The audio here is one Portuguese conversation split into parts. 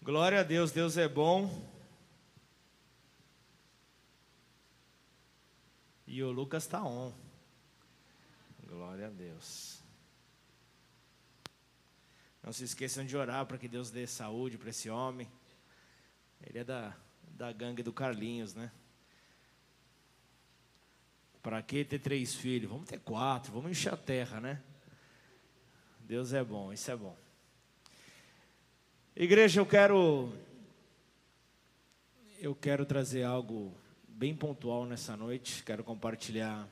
Glória a Deus, Deus é bom. E o Lucas está on. Glória a Deus. Não se esqueçam de orar para que Deus dê saúde para esse homem. Ele é da gangue do Carlinhos, né? Para que ter 3 filhos? Vamos ter 4, vamos encher a terra, né? Deus é bom, isso é bom. Igreja, eu quero trazer algo bem pontual nessa noite. Quero compartilhar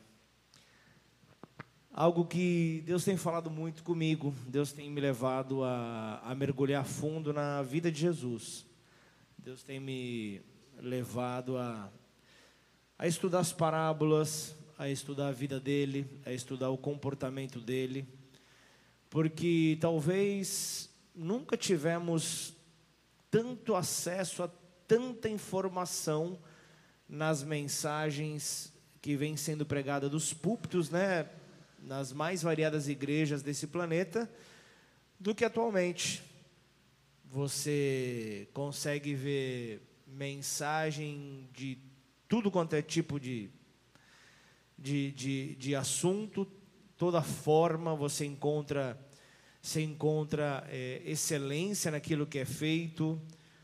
algo que Deus tem falado muito comigo. Deus tem me levado a mergulhar fundo na vida de Jesus. Deus tem me levado a estudar as parábolas, a estudar a vida dele, a estudar o comportamento dele, porque talvez nunca tivemos tanto acesso a tanta informação nas mensagens que vêm sendo pregadas dos púlpitos, né, nas mais variadas igrejas desse planeta, do que atualmente. Você consegue ver mensagem de tudo quanto é tipo de assunto, toda forma. Você encontra excelência naquilo que é feito.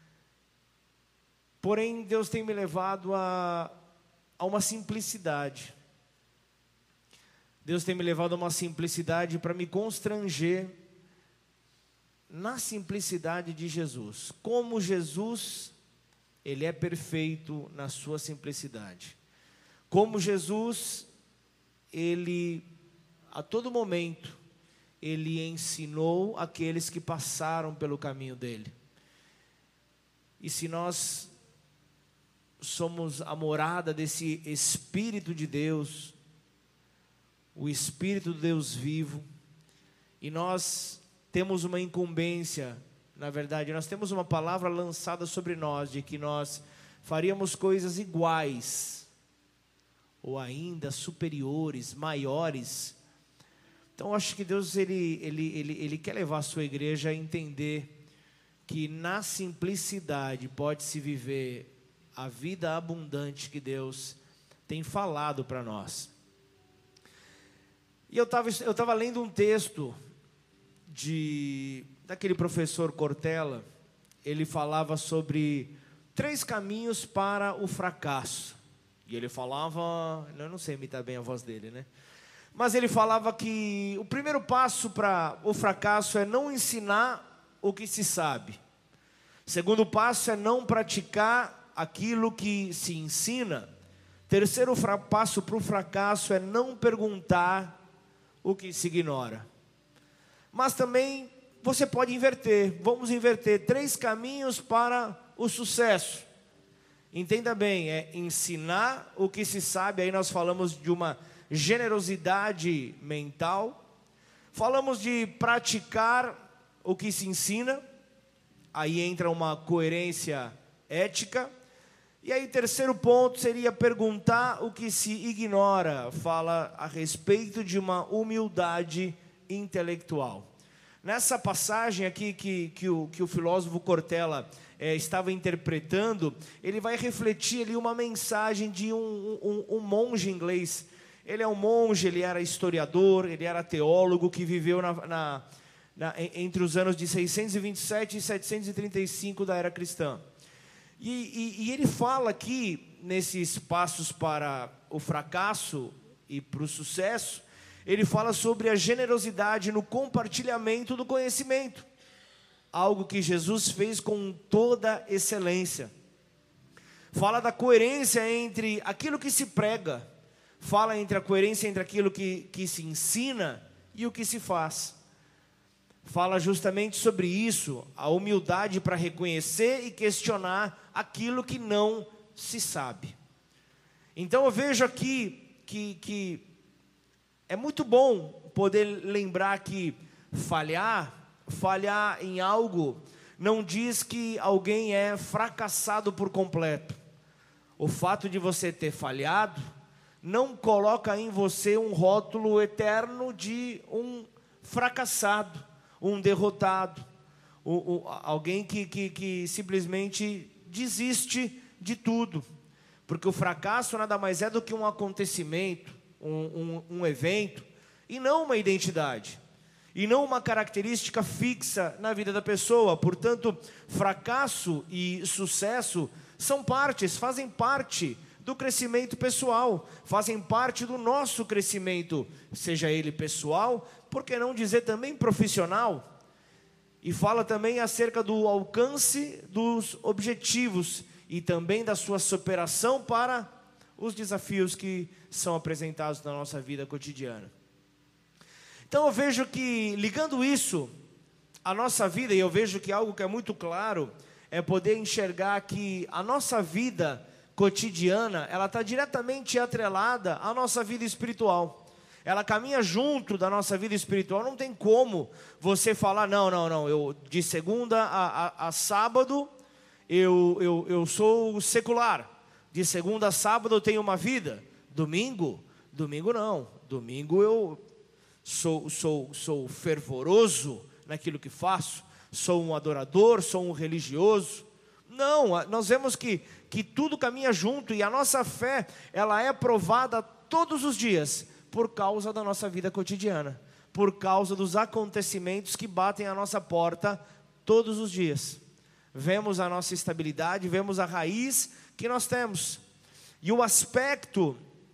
Porém, Deus tem me levado a uma simplicidade. Deus tem me levado a uma simplicidade para me constranger na simplicidade de Jesus. Como Jesus, ele é perfeito na sua simplicidade. Como Jesus, ele, a todo momento, ele ensinou aqueles que passaram pelo caminho dele. E se nós somos a morada desse Espírito de Deus, o Espírito de Deus vivo, e nós temos uma incumbência, na verdade, nós temos uma palavra lançada sobre nós, de que nós faríamos coisas iguais, ou ainda superiores, maiores. Então, acho que Deus, ele quer levar a sua igreja a entender que na simplicidade pode-se viver a vida abundante que Deus tem falado para nós. E eu estava lendo um texto daquele professor Cortella. Ele falava sobre 3 caminhos para o fracasso. E ele falava, eu não sei imitar bem a voz dele, né? Mas ele falava que o primeiro passo para o fracasso é não ensinar o que se sabe. O segundo passo é não praticar aquilo que se ensina. Terceiro passo para o fracasso é não perguntar o que se ignora. Mas também você pode inverter. Vamos inverter 3 caminhos para o sucesso. Entenda bem, é ensinar o que se sabe. Aí nós falamos de uma generosidade mental. Falamos de praticar o que se ensina. Aí entra uma coerência ética. E aí, terceiro ponto seria perguntar o que se ignora. Fala a respeito de uma humildade intelectual. Nessa passagem aqui que o filósofo Cortella estava interpretando, ele vai refletir ali uma mensagem de um monge inglês. Ele é um monge, ele era historiador, ele era teólogo, que viveu entre os anos de 627 e 735 da era cristã. E ele fala aqui, nesses passos para o fracasso e para o sucesso, ele fala sobre a generosidade no compartilhamento do conhecimento. Algo que Jesus fez com toda excelência. Fala da coerência entre aquilo que se prega. Fala entre a coerência entre aquilo que se ensina e o que se faz. Fala justamente sobre isso, a humildade para reconhecer e questionar aquilo que não se sabe. Então eu vejo aqui que é muito bom poder lembrar que falhar em algo não diz que alguém é fracassado por completo. O fato de você ter falhado não coloca em você um rótulo eterno de um fracassado, um derrotado, alguém que simplesmente desiste de tudo. Porque o fracasso nada mais é do que um acontecimento, um evento, e não uma identidade, e não uma característica fixa na vida da pessoa. Portanto, fracasso e sucesso são partes, fazem parte do crescimento pessoal, fazem parte do nosso crescimento, seja ele pessoal, por que não dizer também profissional? E fala também acerca do alcance dos objetivos e também da sua superação para os desafios que são apresentados na nossa vida cotidiana. Então eu vejo que, ligando isso à nossa vida, e eu vejo que algo que é muito claro, é poder enxergar que a nossa vida cotidiana, ela está diretamente atrelada à nossa vida espiritual. Ela caminha junto da nossa vida espiritual. Não tem como você falar, não, eu de segunda a sábado eu sou secular. De segunda a sábado eu tenho uma vida. Domingo não. Domingo eu sou fervoroso naquilo que faço. Sou um adorador, sou um religioso. Não, nós vemos que tudo caminha junto, e a nossa fé, ela é provada todos os dias, por causa da nossa vida cotidiana, por causa dos acontecimentos que batem à nossa porta todos os dias. Vemos a nossa estabilidade, vemos a raiz que nós temos, e o aspecto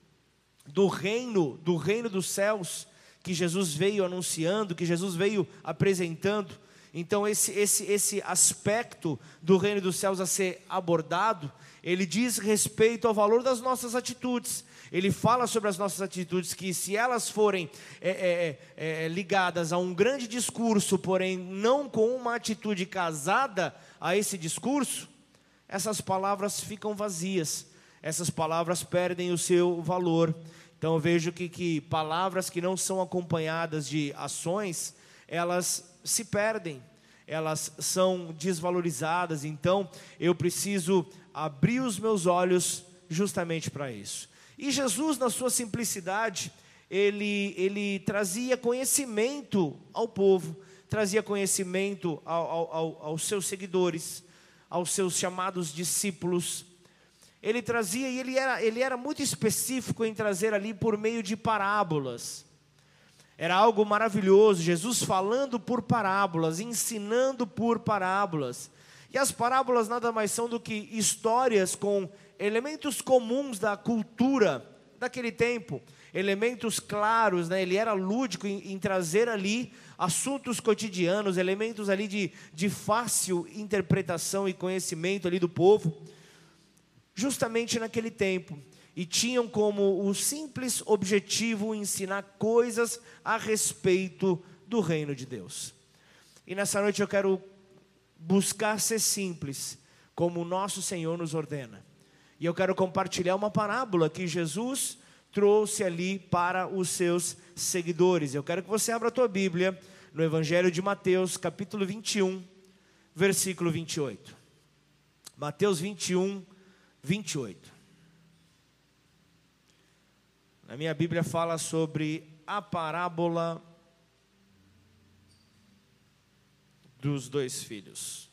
do reino dos céus, que Jesus veio anunciando, que Jesus veio apresentando. Então esse aspecto do reino dos céus a ser abordado, ele diz respeito ao valor das nossas atitudes. Ele fala sobre as nossas atitudes, que se elas forem ligadas a um grande discurso, porém não com uma atitude casada a esse discurso, essas palavras ficam vazias, essas palavras perdem o seu valor. Então eu vejo que palavras que não são acompanhadas de ações, elas se perdem, elas são desvalorizadas. Então eu preciso abrir os meus olhos justamente para isso. E Jesus, na sua simplicidade, ele trazia conhecimento ao povo, trazia conhecimento aos seus seguidores, aos seus chamados discípulos. Ele trazia, e ele era muito específico em trazer ali por meio de parábolas. Era algo maravilhoso, Jesus falando por parábolas, ensinando por parábolas. E as parábolas nada mais são do que histórias com elementos comuns da cultura daquele tempo, elementos claros, né? Ele era lúdico em trazer ali assuntos cotidianos, elementos ali de fácil interpretação e conhecimento ali do povo, justamente naquele tempo. E tinham como o simples objetivo ensinar coisas a respeito do reino de Deus. E nessa noite eu quero buscar ser simples, como o nosso Senhor nos ordena. E eu quero compartilhar uma parábola que Jesus trouxe ali para os seus seguidores. Eu quero que você abra a tua Bíblia no Evangelho de Mateus, capítulo 21, versículo 28. Mateus 21, 28. Na minha Bíblia fala sobre a parábola dos dois filhos.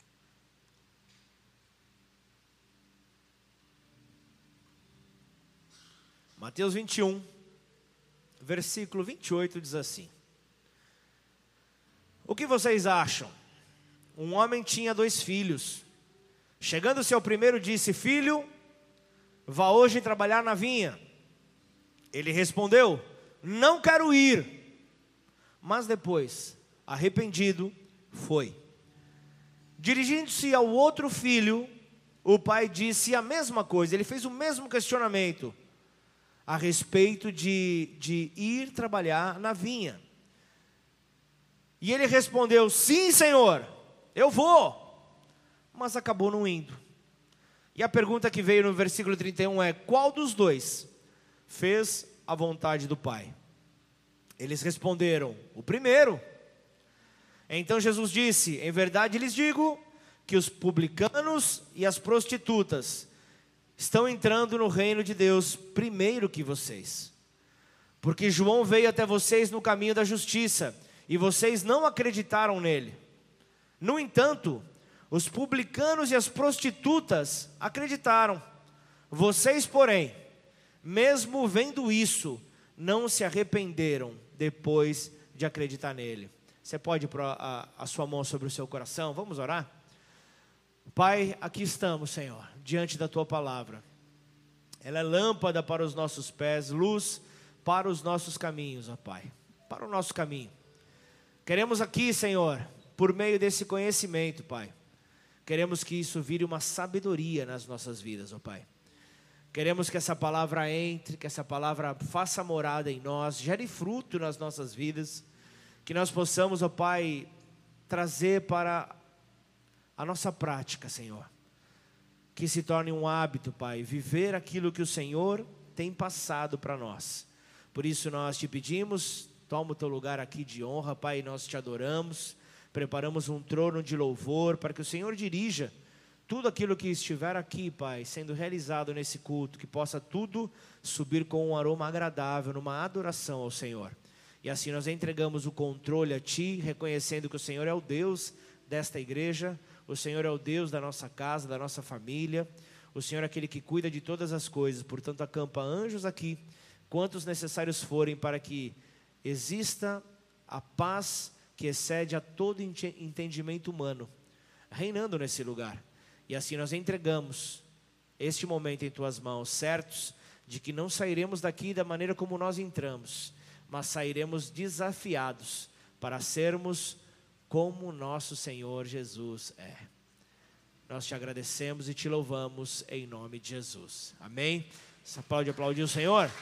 Mateus 21, versículo 28 diz assim: o que vocês acham? Um homem tinha 2 filhos. Chegando-se ao primeiro, disse: filho, vá hoje trabalhar na vinha. Ele respondeu: não quero ir. Mas depois, arrependido, foi. Dirigindo-se ao outro filho, o pai disse a mesma coisa. Ele fez o mesmo questionamento a respeito de ir trabalhar na vinha. E ele respondeu: sim, Senhor, eu vou. Mas acabou não indo. E a pergunta que veio no versículo 31 é: qual dos dois fez a vontade do Pai? Eles responderam: o primeiro. Então Jesus disse: em verdade lhes digo que os publicanos e as prostitutas estão entrando no reino de Deus primeiro que vocês. Porque João veio até vocês no caminho da justiça, e vocês não acreditaram nele. No entanto, os publicanos e as prostitutas acreditaram. Vocês, porém, mesmo vendo isso, não se arrependeram depois de acreditar nele. Você pode pôr a sua mão sobre o seu coração? Vamos orar? Pai, aqui estamos, Senhor, diante da Tua palavra. Ela é lâmpada para os nossos pés, luz para os nossos caminhos, ó Pai, para o nosso caminho. Queremos aqui, Senhor, por meio desse conhecimento, Pai, queremos que isso vire uma sabedoria nas nossas vidas, ó Pai. Queremos que essa palavra entre, que essa palavra faça morada em nós, gere fruto nas nossas vidas, que nós possamos, ó Pai, trazer para a nossa prática, Senhor. Que se torne um hábito, Pai, viver aquilo que o Senhor tem passado para nós. Por isso nós te pedimos, toma o teu lugar aqui de honra, Pai, nós te adoramos, preparamos um trono de louvor para que o Senhor dirija tudo aquilo que estiver aqui, Pai, sendo realizado nesse culto, que possa tudo subir com um aroma agradável, numa adoração ao Senhor. E assim nós entregamos o controle a Ti, reconhecendo que o Senhor é o Deus desta igreja, o Senhor é o Deus da nossa casa, da nossa família, o Senhor é aquele que cuida de todas as coisas, portanto acampa anjos aqui, quantos necessários forem, para que exista a paz que excede a todo entendimento humano, reinando nesse lugar. E assim nós entregamos este momento em Tuas mãos, certos de que não sairemos daqui da maneira como nós entramos, mas sairemos desafiados para sermos como nosso Senhor Jesus é. Nós te agradecemos e te louvamos em nome de Jesus. Amém? Você pode aplaudir o Senhor?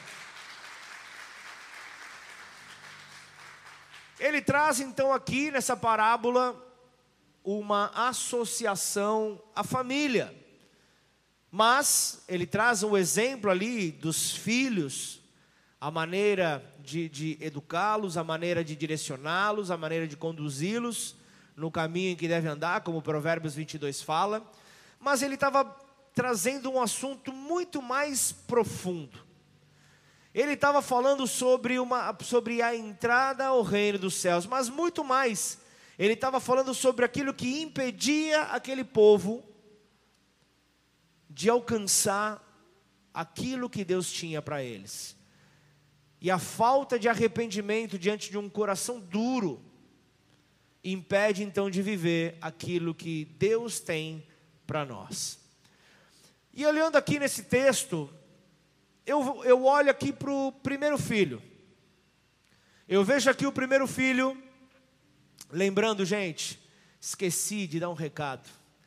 Ele traz então aqui nessa parábola uma associação à família. Mas ele traz um exemplo ali dos filhos, a maneira de educá-los, a maneira de direcioná-los, a maneira de conduzi-los no caminho em que deve andar, como Provérbios 22 fala. Mas ele estava trazendo um assunto muito mais profundo. Ele estava falando sobre a entrada ao reino dos céus, mas muito mais. Ele estava falando sobre aquilo que impedia aquele povo de alcançar aquilo que Deus tinha para eles. E a falta de arrependimento diante de um coração duro impede então de viver aquilo que Deus tem para nós. E olhando aqui nesse texto, eu olho aqui para o primeiro filho. Eu vejo aqui o primeiro filho, lembrando, gente, esqueci de dar um recado.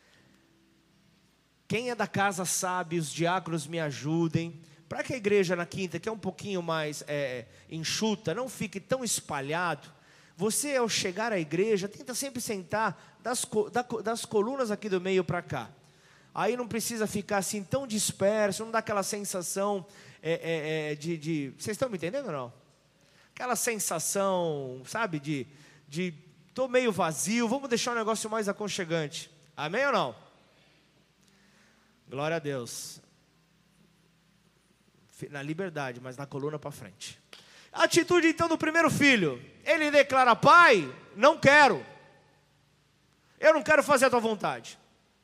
Quem é da casa sabe, os diáconos me ajudem, para que a igreja na quinta, que é um pouquinho mais enxuta, não fique tão espalhado. Você, ao chegar à igreja, tenta sempre sentar das colunas aqui do meio para cá. Aí não precisa ficar assim tão disperso, não dá aquela sensação vocês estão me entendendo ou não? Aquela sensação, sabe, de estou meio vazio, vamos deixar um negócio mais aconchegante. Amém ou não? Glória a Deus. Na liberdade, mas na coluna para frente. A atitude então do primeiro filho. Ele declara: pai, não quero. Eu não quero fazer a tua vontade.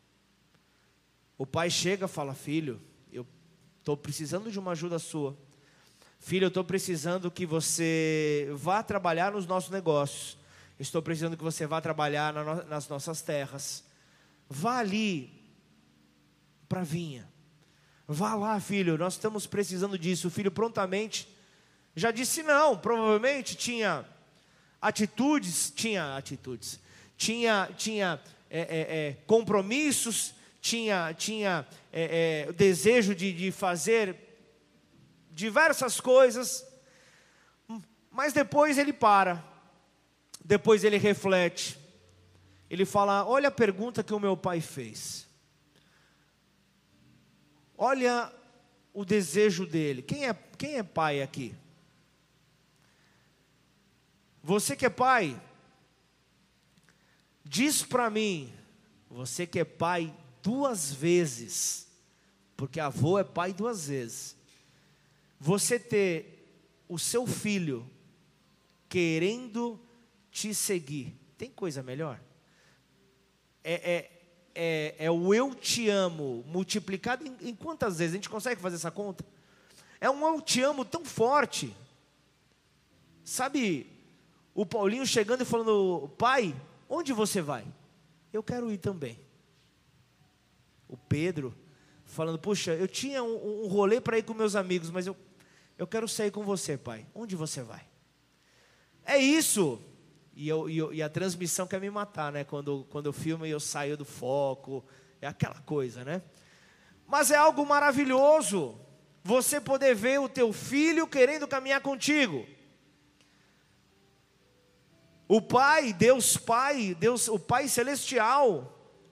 O pai chega e fala: filho, eu estou precisando de uma ajuda sua. Filho, eu estou precisando que você vá trabalhar nos nossos negócios. Estou precisando que você vá trabalhar nas nossas terras. Vá ali para a vinha. Vá lá, filho, nós estamos precisando disso. O filho prontamente já disse não. Provavelmente tinha compromissos, tinha o desejo de fazer diversas coisas. Mas depois ele para, depois ele reflete, ele fala: olha a pergunta que o meu pai fez. Olha o desejo dele. Quem é pai aqui? Você que é pai, diz para mim, você que é pai 2 vezes, porque avô é pai 2 vezes. Você ter o seu filho querendo te seguir, tem coisa melhor? é o eu te amo multiplicado em quantas vezes? A gente consegue fazer essa conta? É um eu te amo tão forte. Sabe, o Paulinho chegando e falando: pai, onde você vai? Eu quero ir também. O Pedro falando: puxa, eu tinha um rolê para ir com meus amigos, mas eu quero sair com você, pai. Onde você vai? É isso. E a transmissão quer me matar, né? Quando eu filmo e eu saio do foco. É aquela coisa, né? Mas é algo maravilhoso você poder ver o teu filho querendo caminhar contigo. O Pai, Deus, o Pai Celestial,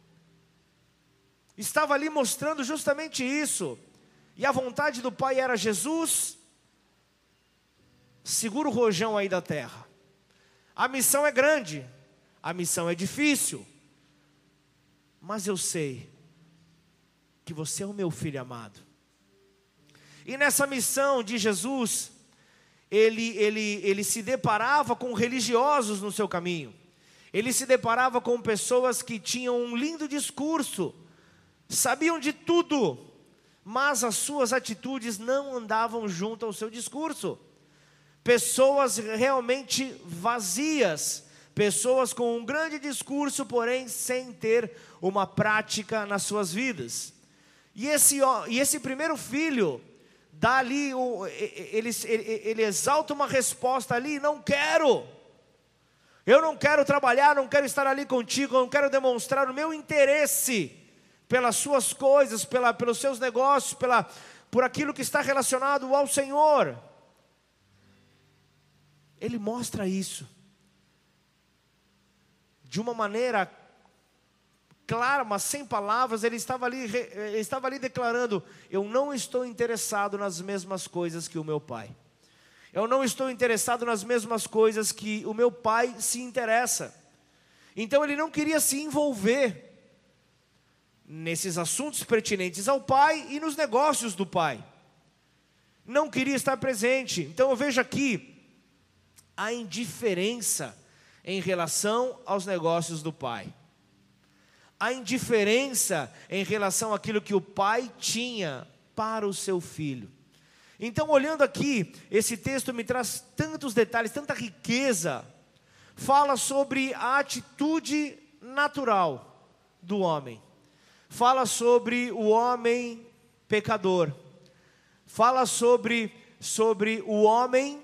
estava ali mostrando justamente isso. E a vontade do Pai era: Jesus, segura o rojão aí da terra. A missão é grande, a missão é difícil, mas eu sei que você é o meu filho amado. E nessa missão de Jesus, ele se deparava com religiosos no seu caminho. Ele se deparava com pessoas que tinham um lindo discurso, sabiam de tudo, mas as suas atitudes não andavam junto ao seu discurso. Pessoas realmente vazias, pessoas com um grande discurso, porém sem ter uma prática nas suas vidas. E esse primeiro filho dá ali, ele exalta uma resposta ali: não quero. Eu não quero trabalhar, não quero estar ali contigo, eu não quero demonstrar o meu interesse pelas suas coisas, pelos seus negócios, por aquilo que está relacionado ao Senhor. Ele mostra isso de uma maneira clara, mas sem palavras. Ele estava ali declarando: eu não estou interessado nas mesmas coisas que o meu pai. Eu não estou interessado nas mesmas coisas que o meu pai se interessa. Então ele não queria se envolver nesses assuntos pertinentes ao pai e nos negócios do pai. Não queria estar presente. Então eu vejo aqui a indiferença em relação aos negócios do pai. A indiferença em relação àquilo que o pai tinha para o seu filho. Então, olhando aqui, esse texto me traz tantos detalhes, tanta riqueza. Fala sobre a atitude natural do homem. Fala sobre o homem pecador. Fala sobre o homem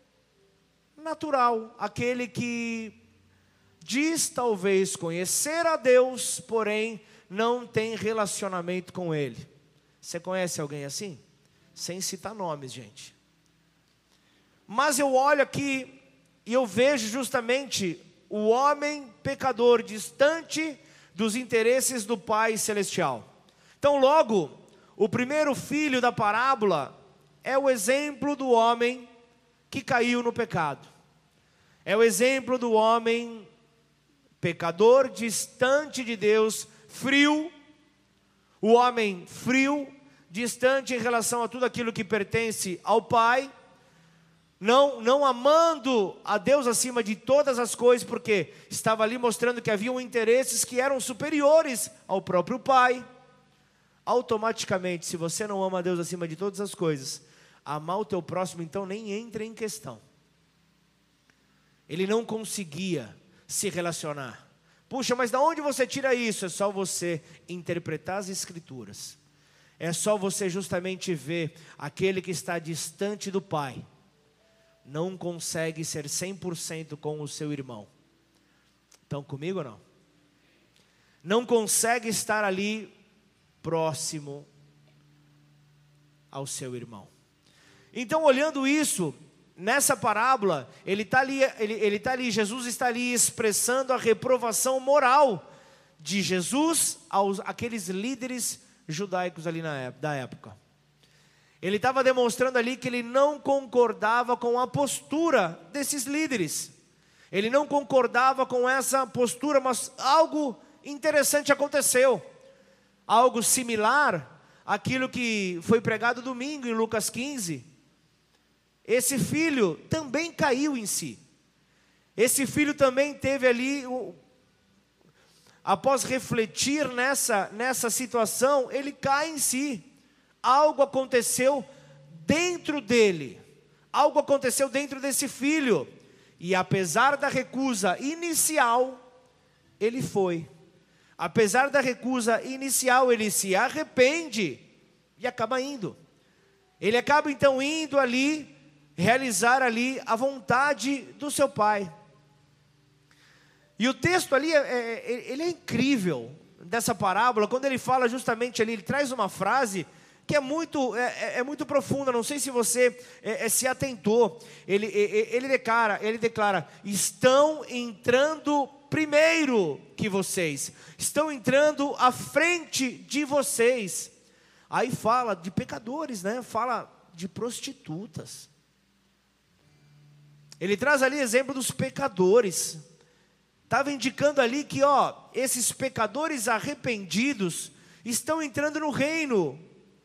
natural, aquele que diz talvez conhecer a Deus, porém não tem relacionamento com Ele. Você conhece alguém assim? Sem citar nomes, gente. Mas eu olho aqui e eu vejo justamente o homem pecador distante dos interesses do Pai Celestial. Então logo, o primeiro filho da parábola é o exemplo do homem que caiu no pecado. É o exemplo do homem pecador, distante de Deus, frio. O homem frio, distante em relação a tudo aquilo que pertence ao Pai. Não amando a Deus acima de todas as coisas, porque estava ali mostrando que haviam interesses que eram superiores ao próprio Pai. Automaticamente, se você não ama a Deus acima de todas as coisas, amar o teu próximo então nem entra em questão. Ele não conseguia se relacionar. Puxa, mas de onde você tira isso? É só você interpretar as Escrituras. É só você justamente ver aquele que está distante do Pai. Não consegue ser 100% com o seu irmão. Estão comigo ou não? Não consegue estar ali próximo ao seu irmão. Então, olhando isso, nessa parábola, ele está ali, Jesus está ali expressando a reprovação moral de Jesus àqueles líderes judaicos ali da época. Ele estava demonstrando ali que ele não concordava com a postura desses líderes. Ele não concordava com essa postura, mas algo interessante aconteceu. Algo similar àquilo que foi pregado domingo em Lucas 15. Esse filho também caiu em si. Esse filho também teve ali após refletir nessa situação, ele cai em si. Algo aconteceu dentro dele, algo aconteceu dentro desse filho, e apesar da recusa inicial, ele foi. Apesar da recusa inicial, ele se arrepende e acaba indo. Ele acaba então indo ali, realizar ali a vontade do seu pai. E o texto ali, ele é incrível, dessa parábola, quando ele fala justamente ali, ele traz uma frase que é muito profunda, não sei se você se atentou. Ele declara, estão entrando primeiro que vocês, estão entrando à frente de vocês. Aí fala de pecadores, né? Fala de prostitutas. Ele traz ali exemplo dos pecadores. Estava indicando ali que, esses pecadores arrependidos estão entrando no reino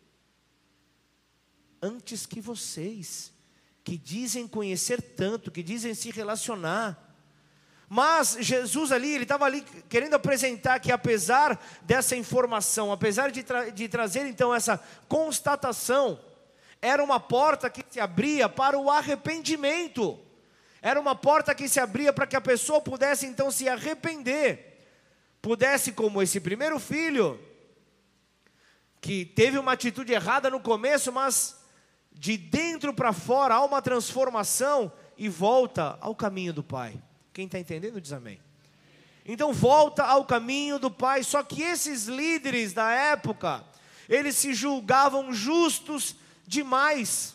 antes que vocês, que dizem conhecer tanto, que dizem se relacionar. Mas Jesus ali, ele estava ali querendo apresentar que apesar dessa informação, apesar de trazer então essa constatação, era uma porta que se abria para o arrependimento. Era uma porta que se abria para que a pessoa pudesse então se arrepender. Pudesse, como esse primeiro filho, que teve uma atitude errada no começo, mas de dentro para fora há uma transformação e volta ao caminho do Pai. Quem está entendendo diz amém. Então volta ao caminho do Pai. Só que esses líderes da época, eles se julgavam justos demais,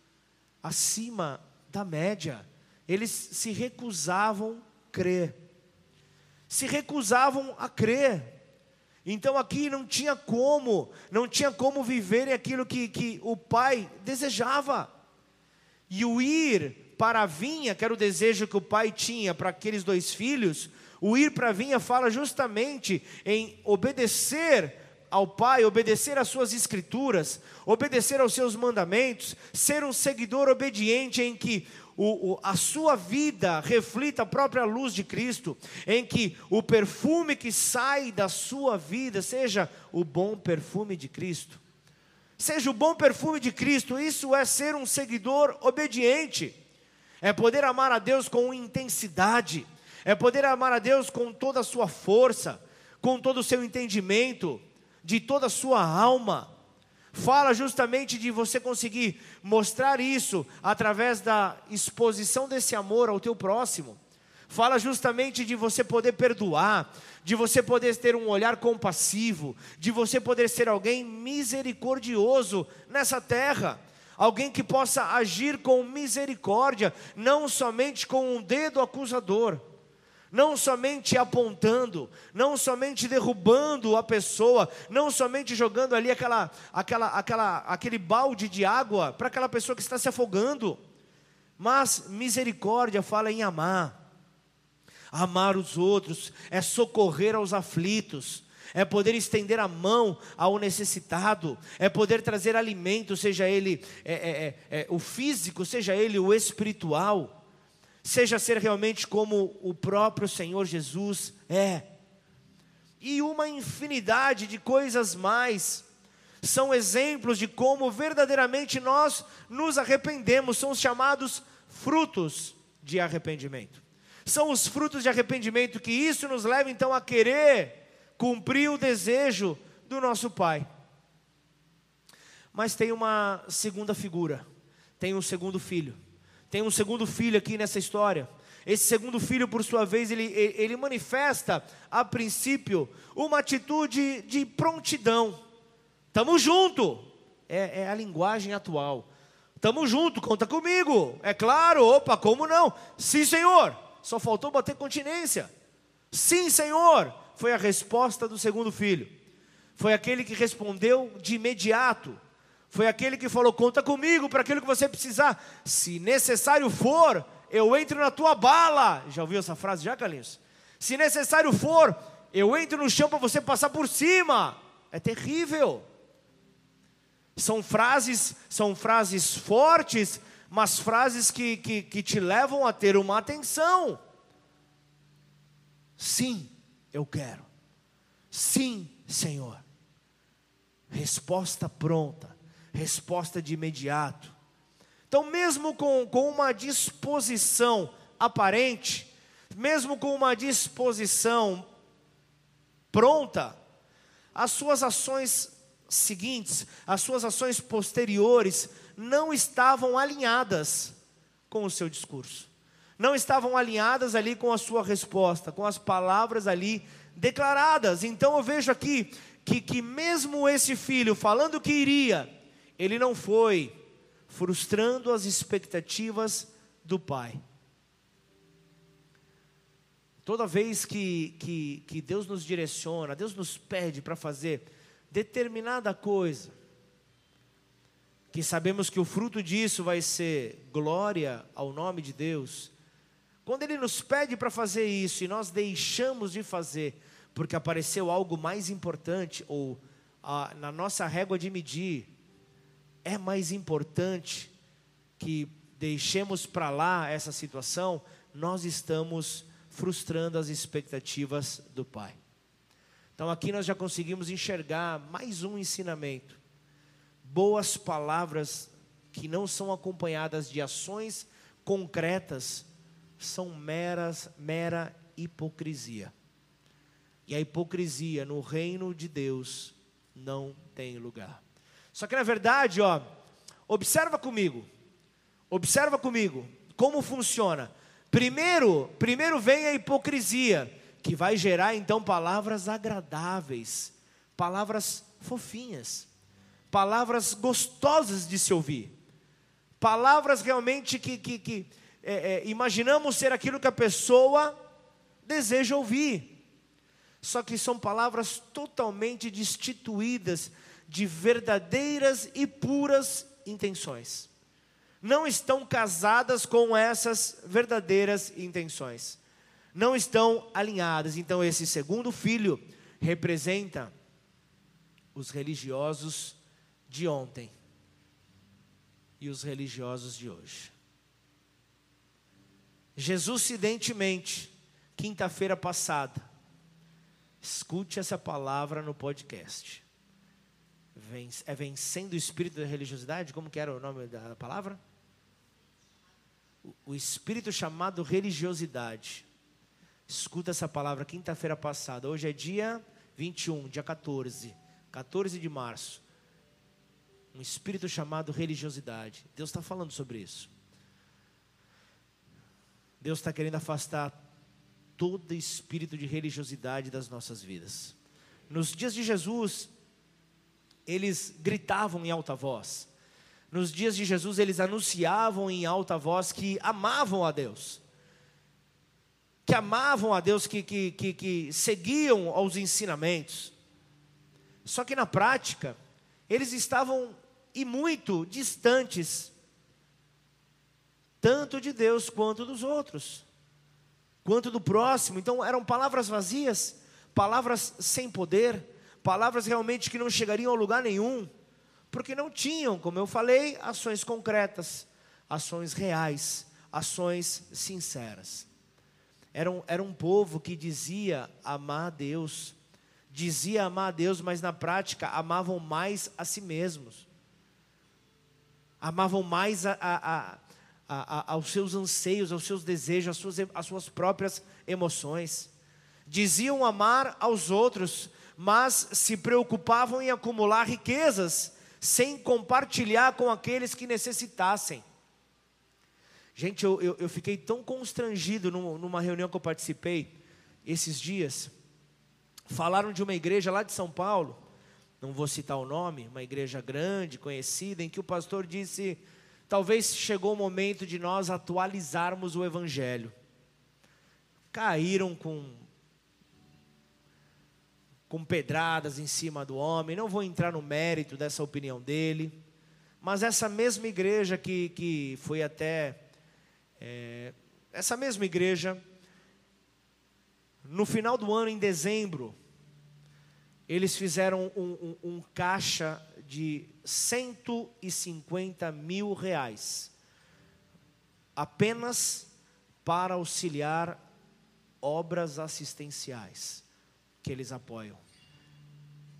acima da média. Eles se recusavam a crer. Se recusavam a crer. Então aqui não tinha como viverem aquilo que o pai desejava. E o ir para a vinha, que era o desejo que o pai tinha para aqueles dois filhos, o ir para a vinha fala justamente em obedecer ao pai, obedecer às suas escrituras, obedecer aos seus mandamentos, ser um seguidor obediente em que a sua vida reflita a própria luz de Cristo, em que o perfume que sai da sua vida seja o bom perfume de Cristo. Seja o bom perfume de Cristo. Isso é ser um seguidor obediente, é poder amar a Deus com intensidade, é poder amar a Deus com toda a sua força, com todo o seu entendimento, de toda a sua alma. Fala justamente de você conseguir mostrar isso através da exposição desse amor ao teu próximo. Fala justamente de você poder perdoar, de você poder ter um olhar compassivo, de você poder ser alguém misericordioso nessa terra. Alguém que possa agir com misericórdia, não somente com um dedo acusador, não somente apontando, não somente derrubando a pessoa, não somente jogando ali aquele balde de água para aquela pessoa que está se afogando, mas misericórdia fala em amar os outros, é socorrer aos aflitos, é poder estender a mão ao necessitado, é poder trazer alimento, seja ele o físico, seja ele o espiritual. Seja ser realmente como o próprio Senhor Jesus é. E uma infinidade de coisas mais. São exemplos de como verdadeiramente nós nos arrependemos. São os chamados frutos de arrependimento. São os frutos de arrependimento que isso nos leva então a querer cumprir o desejo do nosso Pai. Mas tem uma segunda figura. Tem um segundo filho. Tem um segundo filho aqui nessa história. Esse segundo filho, por sua vez, ele manifesta, a princípio, uma atitude de prontidão. Tamo junto. É a linguagem atual. Tamo junto, conta comigo. É claro, opa, como não? Sim, Senhor. Só faltou bater continência. Sim, Senhor. Foi a resposta do segundo filho. Foi aquele que respondeu de imediato. Foi aquele que falou, conta comigo para aquilo que você precisar. Se necessário for, eu entro na tua bala. Já ouviu essa frase já, Carlinhos? Se necessário for, eu entro no chão para você passar por cima. É terrível. São frases fortes, mas frases que te levam a ter uma atenção. Sim, eu quero. sim, Senhor. Resposta pronta, resposta de imediato. Então, mesmo com uma disposição aparente, mesmo com uma disposição pronta, as suas ações seguintes, as suas ações posteriores, não estavam alinhadas com o seu discurso, não estavam alinhadas ali com a sua resposta, com as palavras ali declaradas. Então eu vejo aqui que mesmo esse filho falando que iria, ele não foi, frustrando as expectativas do pai. Toda vez que Deus nos direciona, Deus nos pede para fazer determinada coisa, que sabemos que o fruto disso vai ser glória ao nome de Deus, quando Ele nos pede para fazer isso e nós deixamos de fazer, porque apareceu algo mais importante, ou na nossa régua de medir, é mais importante que deixemos para lá essa situação, nós estamos frustrando as expectativas do Pai. Então aqui nós já conseguimos enxergar mais um ensinamento. Boas palavras que não são acompanhadas de ações concretas são mera hipocrisia. E a hipocrisia no reino de Deus não tem lugar. Só que na verdade, observa comigo como funciona. Primeiro vem a hipocrisia, que vai gerar então palavras agradáveis, palavras fofinhas, palavras gostosas de se ouvir, palavras realmente que imaginamos ser aquilo que a pessoa deseja ouvir. Só que são palavras totalmente destituídas de verdadeiras e puras intenções. Não estão casadas com essas verdadeiras intenções. Não estão alinhadas. Então esse segundo filho representa os religiosos de ontem e os religiosos de hoje. Jesus, evidentemente, quinta-feira passada, escute essa palavra no podcast. Vencendo o espírito da religiosidade? Como que era o nome da palavra? O espírito chamado religiosidade. Escuta essa palavra quinta-feira passada. Hoje é dia 21, dia 14 de março. Um espírito chamado religiosidade. Deus está falando sobre isso. Deus está querendo afastar todo espírito de religiosidade das nossas vidas. Nos dias de Jesus, eles gritavam em alta voz. Nos dias de Jesus, eles anunciavam em alta voz que amavam a Deus. Que amavam a Deus, que seguiam aos ensinamentos. Só que na prática, eles estavam e muito distantes, tanto de Deus quanto dos outros, quanto do próximo. Então eram palavras vazias, palavras sem poder, palavras realmente que não chegariam a lugar nenhum, porque não tinham, como eu falei, ações concretas, ações reais, ações sinceras. Era um povo que dizia amar a Deus, mas na prática amavam mais a si mesmos, amavam mais aos seus anseios, aos seus desejos, às suas próprias emoções. Diziam amar aos outros, mas se preocupavam em acumular riquezas, sem compartilhar com aqueles que necessitassem. Gente, eu fiquei tão constrangido numa reunião que eu participei esses dias. Falaram de uma igreja lá de São Paulo, não vou citar o nome, uma igreja grande, conhecida, em que o pastor disse: talvez chegou o momento de nós atualizarmos o evangelho. Caíram com pedradas em cima do homem. Não vou entrar no mérito dessa opinião dele, mas essa mesma igreja que foi até... essa mesma igreja, no final do ano, em dezembro, eles fizeram um caixa de R$150 mil, apenas para auxiliar obras assistenciais que eles apoiam.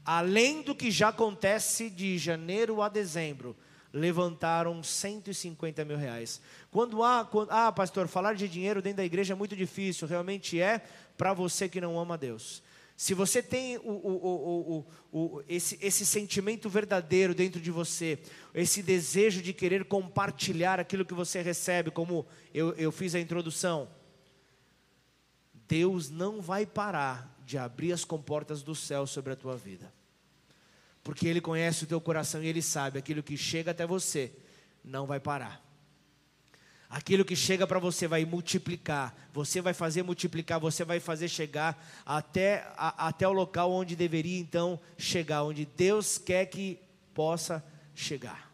além do que já acontece de janeiro a dezembro, levantaram 150 mil reais. Pastor, falar de dinheiro dentro da igreja é muito difícil. Realmente é para você que não ama Deus. Se você tem esse sentimento verdadeiro dentro de você, esse desejo de querer compartilhar aquilo que você recebe, como eu fiz a introdução, Deus não vai parar de abrir as comportas do céu sobre a tua vida. Porque Ele conhece o teu coração e Ele sabe, aquilo que chega até você não vai parar. Aquilo que chega para você vai multiplicar, você vai fazer multiplicar, você vai fazer chegar até o local onde deveria então chegar, onde Deus quer que possa chegar.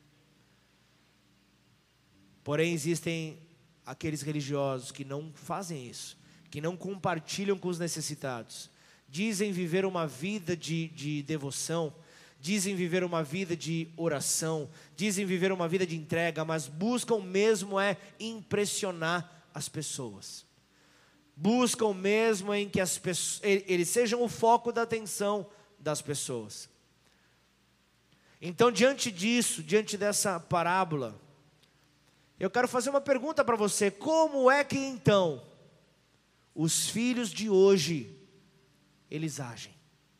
Porém existem aqueles religiosos que não fazem isso, que não compartilham com os necessitados, dizem viver uma vida de devoção, dizem viver uma vida de oração, dizem viver uma vida de entrega, mas buscam mesmo impressionar as pessoas. Buscam mesmo em que eles sejam o foco da atenção das pessoas. Então, diante disso, diante dessa parábola, eu quero fazer uma pergunta para você: como é que então os filhos de hoje eles agem?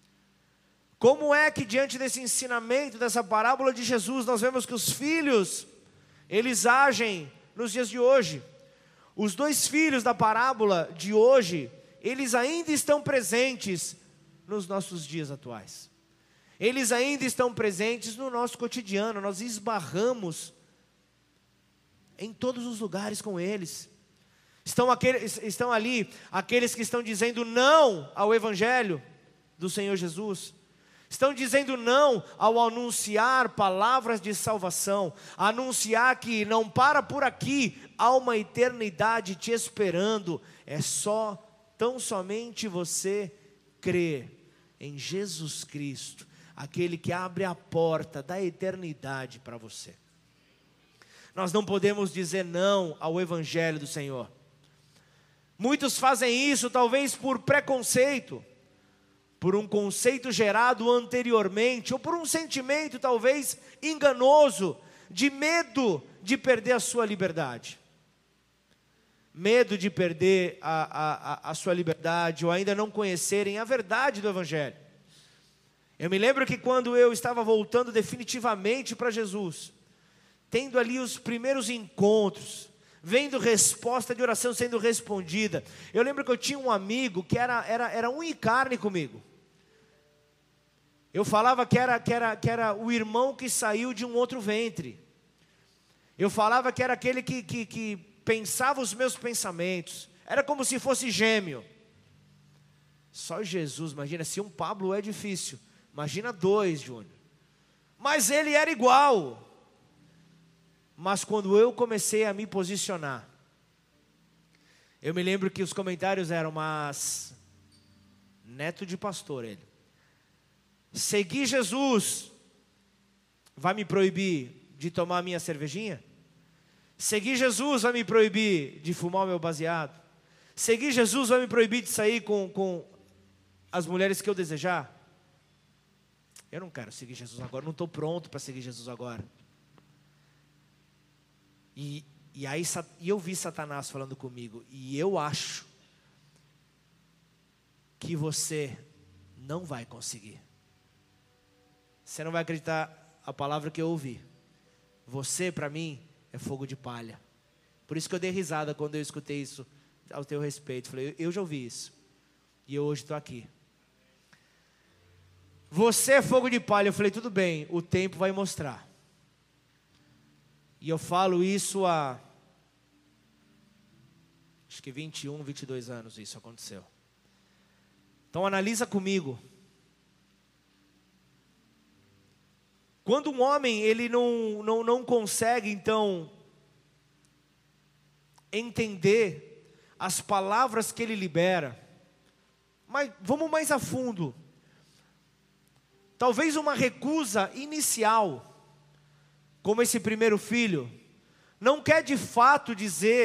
Como é que diante desse ensinamento, dessa parábola de Jesus, nós vemos que os filhos, eles agem nos dias de hoje? Os dois filhos da parábola de hoje, eles ainda estão presentes nos nossos dias atuais. Eles ainda estão presentes no nosso cotidiano, nós esbarramos em todos os lugares com eles. Estão ali aqueles que estão dizendo não ao Evangelho do Senhor Jesus. Estão dizendo não ao anunciar palavras de salvação, anunciar que não para por aqui, há uma eternidade te esperando. É tão somente você crer em Jesus Cristo, aquele que abre a porta da eternidade para você. Nós não podemos dizer não ao Evangelho do Senhor. Muitos fazem isso talvez por preconceito, por um conceito gerado anteriormente, ou por um sentimento talvez enganoso, de medo de perder a sua liberdade. Medo de perder a sua liberdade, ou ainda não conhecerem a verdade do Evangelho. Eu me lembro que quando eu estava voltando definitivamente para Jesus, tendo ali os primeiros encontros, vendo resposta de oração sendo respondida, eu lembro que eu tinha um amigo que era unha e carne comigo. Eu falava que era o irmão que saiu de um outro ventre. Eu falava que era aquele que pensava os meus pensamentos. Era como se fosse gêmeo. Só Jesus, imagina, se um Pablo é difícil, imagina dois, Júnior. Mas ele era igual. Mas quando eu comecei a me posicionar, eu me lembro que os comentários eram: mas neto de pastor ele. Seguir Jesus vai me proibir de tomar a minha cervejinha? Seguir Jesus vai me proibir de fumar o meu baseado? Seguir Jesus vai me proibir de sair com as mulheres que eu desejar? Eu não quero seguir Jesus agora, não estou pronto para seguir Jesus agora. E eu vi Satanás falando comigo, e eu acho que você não vai conseguir. Você não vai acreditar a palavra que eu ouvi. Você, para mim, é fogo de palha. Por isso que eu dei risada quando eu escutei isso ao teu respeito. Falei, eu já ouvi isso. E eu hoje estou aqui. Você é fogo de palha. Eu falei, tudo bem, o tempo vai mostrar. E eu falo isso há, acho que 21, 22 anos isso aconteceu. Então analisa comigo. Quando um homem ele não consegue então entender as palavras que ele libera, mas vamos mais a fundo. Talvez uma recusa inicial, como esse primeiro filho, não quer de fato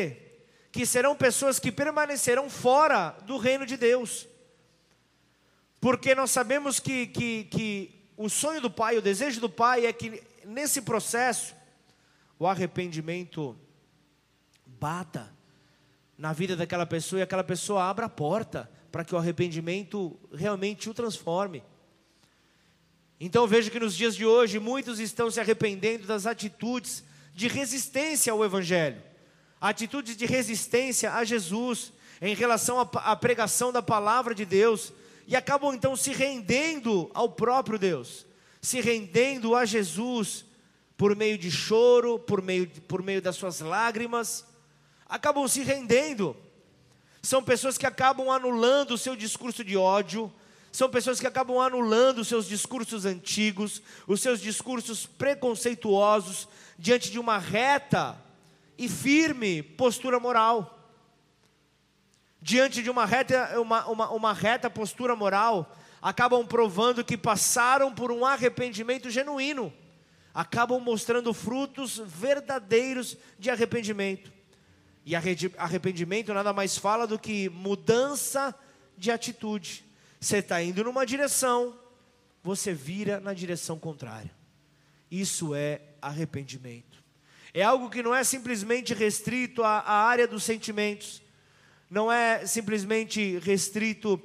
dizer que serão pessoas que permanecerão fora do reino de Deus. Porque nós sabemos que o sonho do Pai, o desejo do Pai é que nesse processo, o arrependimento bata na vida daquela pessoa e aquela pessoa abra a porta para que o arrependimento realmente o transforme. Então eu vejo que nos dias de hoje muitos estão se arrependendo das atitudes de resistência ao Evangelho, atitudes de resistência a Jesus em relação à pregação da palavra de Deus, e acabam então se rendendo ao próprio Deus, se rendendo a Jesus por meio de choro, por meio das suas lágrimas, acabam se rendendo. São pessoas que acabam anulando o seu discurso de ódio, são pessoas que acabam anulando os seus discursos antigos, os seus discursos preconceituosos, diante de uma reta e firme postura moral. Diante de uma reta postura moral, acabam provando que passaram por um arrependimento genuíno, acabam mostrando frutos verdadeiros de arrependimento. E arrependimento nada mais fala do que mudança de atitude. Você está indo numa direção, você vira na direção contrária. Isso é arrependimento. É algo que não é simplesmente restrito à área dos sentimentos, não é simplesmente restrito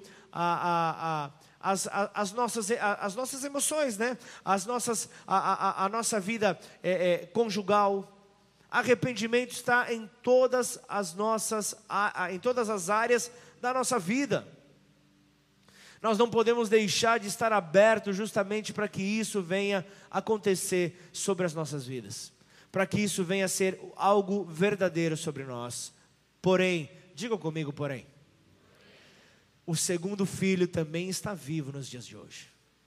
às nossas emoções, né? A nossa vida conjugal. Arrependimento está em todas as áreas da nossa vida. Nós não podemos deixar de estar abertos justamente para que isso venha acontecer sobre as nossas vidas, para que isso venha a ser algo verdadeiro sobre nós. Porém, diga comigo, porém, o segundo filho também está vivo nos dias de hoje.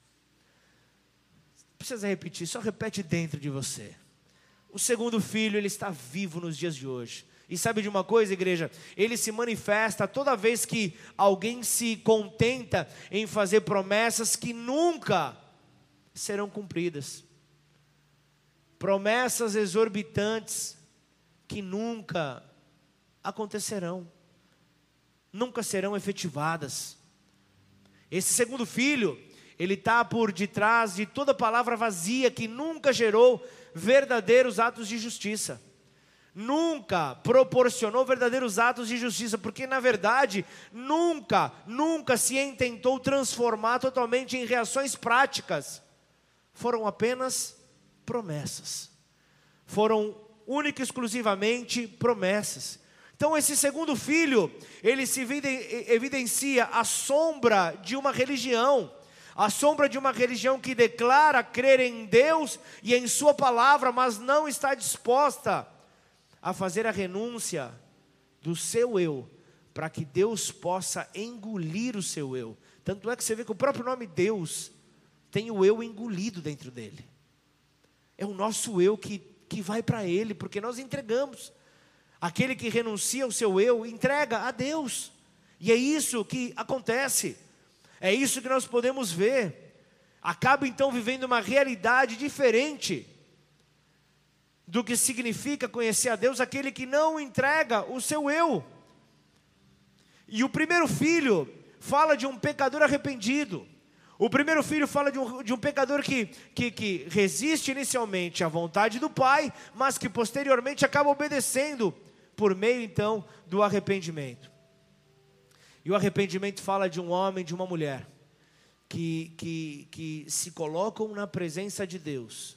Não precisa repetir, só repete dentro de você. O segundo filho, ele está vivo nos dias de hoje. E sabe de uma coisa, igreja? Ele se manifesta toda vez que alguém se contenta em fazer promessas que nunca serão cumpridas. Promessas exorbitantes que nunca acontecerão, nunca serão efetivadas. Esse segundo filho, ele está por detrás de toda palavra vazia que nunca gerou verdadeiros atos de justiça. Nunca proporcionou verdadeiros atos de justiça, porque na verdade nunca se intentou transformar totalmente em reações práticas. Foram apenas promessas. Foram única e exclusivamente promessas. Então esse segundo filho, ele se evidencia a sombra de uma religião. A sombra de uma religião que declara crer em Deus e em sua palavra, mas não está disposta a fazer a renúncia do seu eu, para que Deus possa engolir o seu eu. Tanto é que você vê que o próprio nome Deus tem o eu engolido dentro dele. É o nosso eu que vai para Ele, porque nós entregamos. Aquele que renuncia ao seu eu, entrega a Deus. E é isso que acontece. É isso que nós podemos ver. Acaba então vivendo uma realidade diferente do que significa conhecer a Deus, aquele que não entrega o seu eu. E o primeiro filho fala de um pecador arrependido. O primeiro filho fala de um pecador que resiste inicialmente à vontade do pai, mas que posteriormente acaba obedecendo por meio então do arrependimento. E o arrependimento fala de um homem e de uma mulher que se colocam na presença de Deus,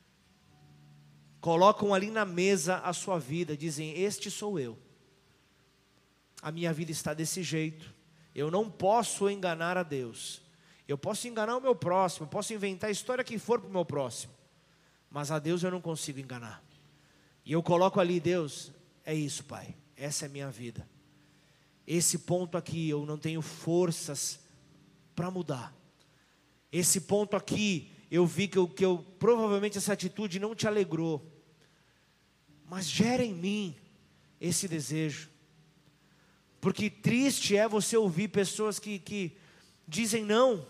colocam ali na mesa a sua vida, dizem: este sou eu, a minha vida está desse jeito, eu não posso enganar a Deus, eu posso enganar o meu próximo, eu posso inventar a história que for para o meu próximo, mas a Deus eu não consigo enganar. E eu coloco ali: Deus, é isso, Pai, essa é a minha vida, esse ponto aqui eu não tenho forças para mudar, esse ponto aqui eu vi que eu provavelmente essa atitude não te alegrou, mas gera em mim esse desejo. Porque triste é você ouvir pessoas que dizem não,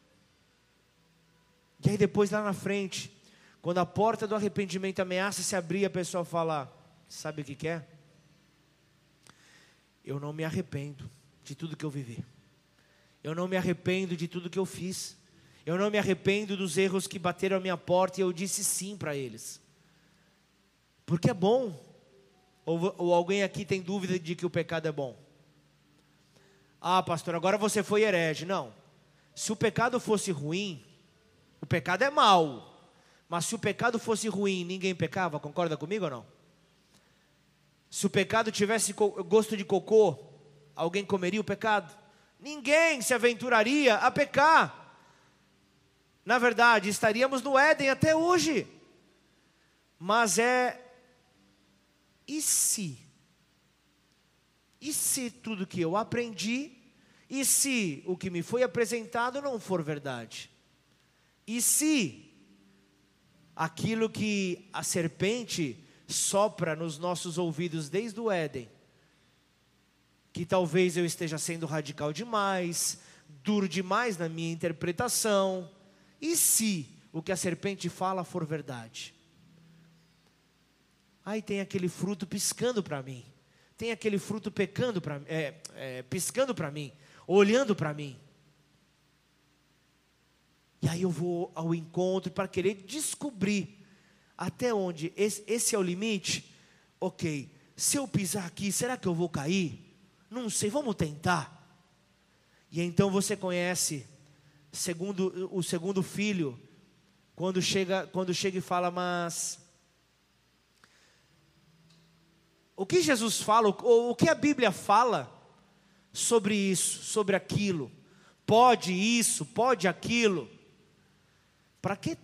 e aí depois lá na frente, quando a porta do arrependimento ameaça se abrir, a pessoa fala: sabe o que é? Eu não me arrependo de tudo que eu vivi, Eu não me arrependo de tudo que eu fiz. Eu não me arrependo dos erros que bateram a minha porta e eu disse sim para eles. Porque é bom. Ou alguém aqui tem dúvida de que o pecado é bom? Ah, pastor, agora você foi herege. Não. Se o pecado fosse ruim, o pecado é mau. Mas se o pecado fosse ruim, ninguém pecava? Concorda comigo ou não? Se o pecado tivesse gosto de cocô, alguém comeria o pecado? Ninguém se aventuraria a pecar. Na verdade, estaríamos no Éden até hoje. Mas e se? E se tudo que eu aprendi, e se o que me foi apresentado não for verdade? E se aquilo que a serpente sopra nos nossos ouvidos desde o Éden, que talvez eu esteja sendo radical demais, duro demais na minha interpretação, e se o que a serpente fala for verdade? Aí tem aquele fruto piscando para mim, tem aquele fruto piscando para mim, olhando para mim. E aí eu vou ao encontro para querer descobrir até onde esse é o limite. Ok, se eu pisar aqui, será que eu vou cair? Não sei, vamos tentar. E então você conhece o segundo filho, quando chega e fala, mas o que Jesus fala, o que a Bíblia fala sobre isso, sobre aquilo? Pode isso, pode aquilo? Para que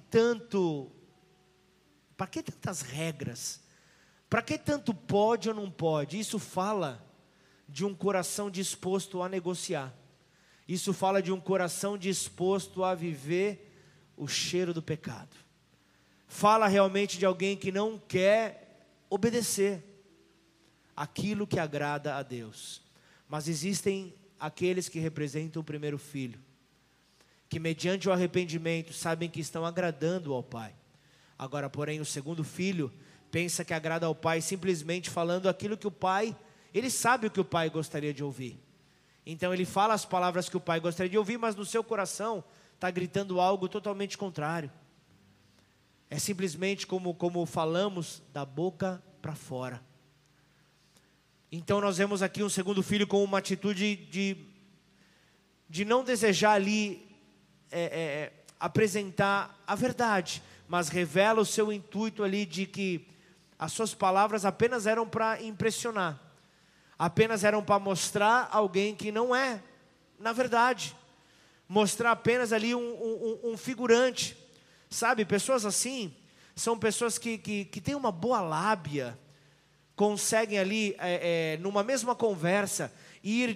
tantas regras? Para que tanto pode ou não pode? Isso fala de um coração disposto a negociar. Isso fala de um coração disposto a viver o cheiro do pecado. Fala realmente de alguém que não quer obedecer aquilo que agrada a Deus. Mas existem aqueles que representam o primeiro filho, que mediante o arrependimento sabem que estão agradando ao Pai. Agora, porém, o segundo filho pensa que agrada ao Pai simplesmente falando aquilo que o Pai, ele sabe o que o Pai gostaria de ouvir. Então ele fala as palavras que o Pai gostaria de ouvir, mas no seu coração está gritando algo totalmente contrário. É simplesmente como falamos, da boca para fora. Então nós vemos aqui um segundo filho com uma atitude de não desejar ali apresentar a verdade, mas revela o seu intuito ali de que as suas palavras apenas eram para impressionar, apenas eram para mostrar alguém que não é, na verdade, mostrar apenas ali um figurante, sabe? Pessoas assim, são pessoas que têm uma boa lábia, conseguem ali, numa mesma conversa, ir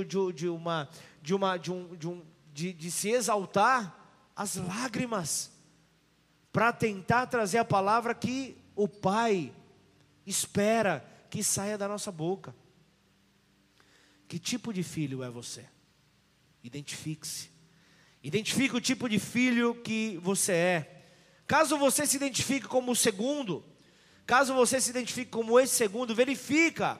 de se exaltar às lágrimas, para tentar trazer a palavra que o Pai espera que saia da nossa boca. Que tipo de filho é você? Identifique-se. Identifique o tipo de filho que você é. Caso você se identifique como o segundo, caso você se identifique como esse segundo, verifica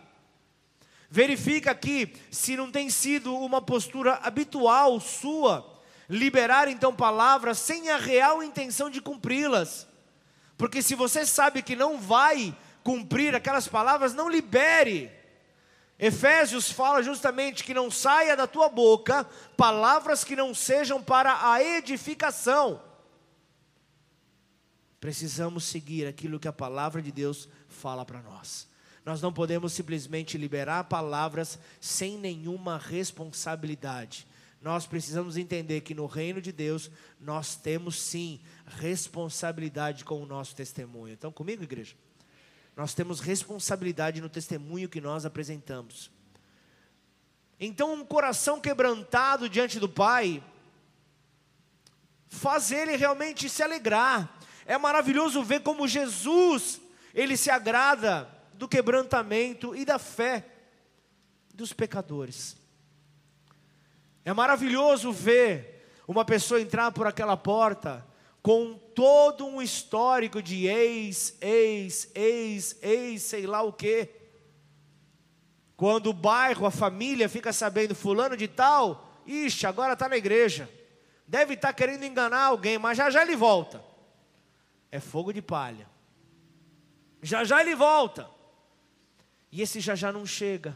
que se não tem sido uma postura habitual sua, liberar então palavras sem a real intenção de cumpri-las. Porque se você sabe que não vai cumprir aquelas palavras, não libere. Efésios fala justamente que não saia da tua boca palavras que não sejam para a edificação. Precisamos seguir aquilo que a palavra de Deus fala para nós. Nós não podemos simplesmente liberar palavras sem nenhuma responsabilidade. Nós precisamos entender que no reino de Deus, nós temos sim responsabilidade com o nosso testemunho. Então comigo, igreja? Nós temos responsabilidade no testemunho que nós apresentamos. Então um coração quebrantado diante do Pai, faz ele realmente se alegrar. É maravilhoso ver como Jesus, ele se agrada do quebrantamento e da fé dos pecadores. É maravilhoso ver uma pessoa entrar por aquela porta com todo um histórico de sei lá o quê. Quando o bairro, a família fica sabendo, fulano de tal ixi, agora está na igreja, deve estar querendo enganar alguém, mas já já ele volta. É fogo de palha. Já já ele volta. E esse já já não chega.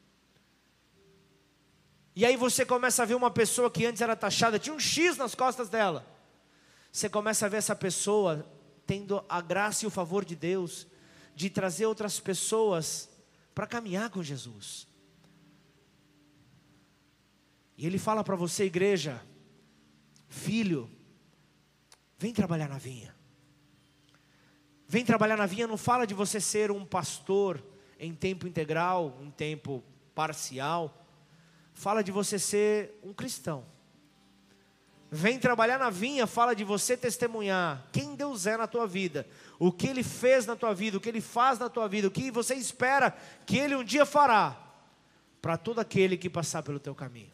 E aí você começa a ver uma pessoa que antes era taxada, tinha um X nas costas dela. Você começa a ver essa pessoa tendo a graça e o favor de Deus, de trazer outras pessoas para caminhar com Jesus. E Ele fala para você, igreja, filho, vem trabalhar na vinha. Vem trabalhar na vinha não fala de você ser um pastor em tempo integral, em tempo parcial. Fala de você ser um cristão. Vem trabalhar na vinha, fala de você testemunhar quem Deus é na tua vida, o que Ele fez na tua vida, o que Ele faz na tua vida, o que você espera que Ele um dia fará, para todo aquele que passar pelo teu caminho.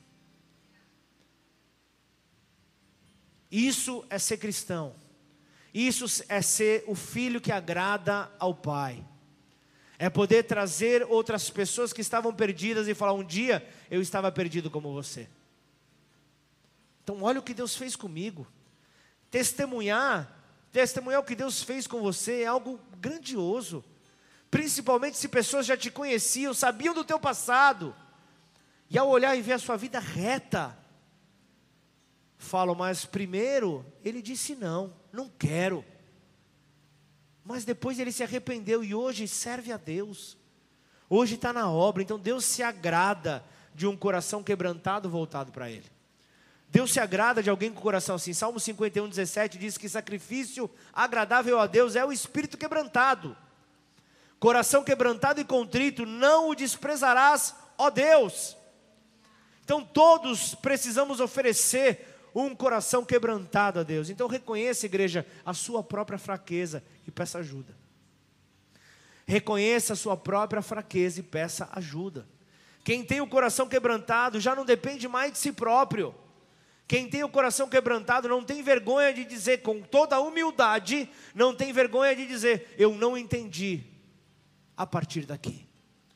Isso é ser cristão. Isso é ser o filho que agrada ao Pai. É poder trazer outras pessoas que estavam perdidas e falar, um dia eu estava perdido como você. Então olha o que Deus fez comigo. Testemunhar o que Deus fez com você é algo grandioso. Principalmente se pessoas já te conheciam, sabiam do teu passado. E ao olhar e ver a sua vida reta, falam, mas primeiro ele disse não quero. Mas depois ele se arrependeu e hoje serve a Deus. Hoje está na obra. Então Deus se agrada de um coração quebrantado voltado para Ele. Deus se agrada de alguém com o coração assim. Salmo 51, 17 diz que sacrifício agradável a Deus é o espírito quebrantado. Coração quebrantado e contrito, não o desprezarás, ó Deus. Então todos precisamos oferecer um coração quebrantado a Deus. Então reconheça, igreja, a sua própria fraqueza e peça ajuda. Reconheça a sua própria fraqueza e peça ajuda. Quem tem o coração quebrantado já não depende mais de si próprio. Quem tem o coração quebrantado não tem vergonha de dizer com toda a humildade, não tem vergonha de dizer, eu não entendi a partir daqui.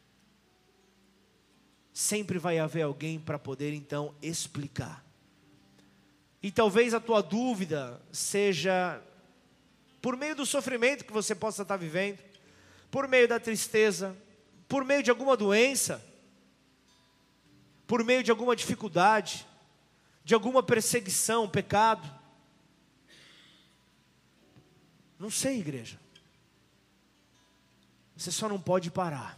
Sempre vai haver alguém para poder então explicar. E talvez a tua dúvida seja por meio do sofrimento que você possa estar vivendo, por meio da tristeza, por meio de alguma doença, por meio de alguma dificuldade, de alguma perseguição, pecado. Não sei, igreja. Você só não pode parar.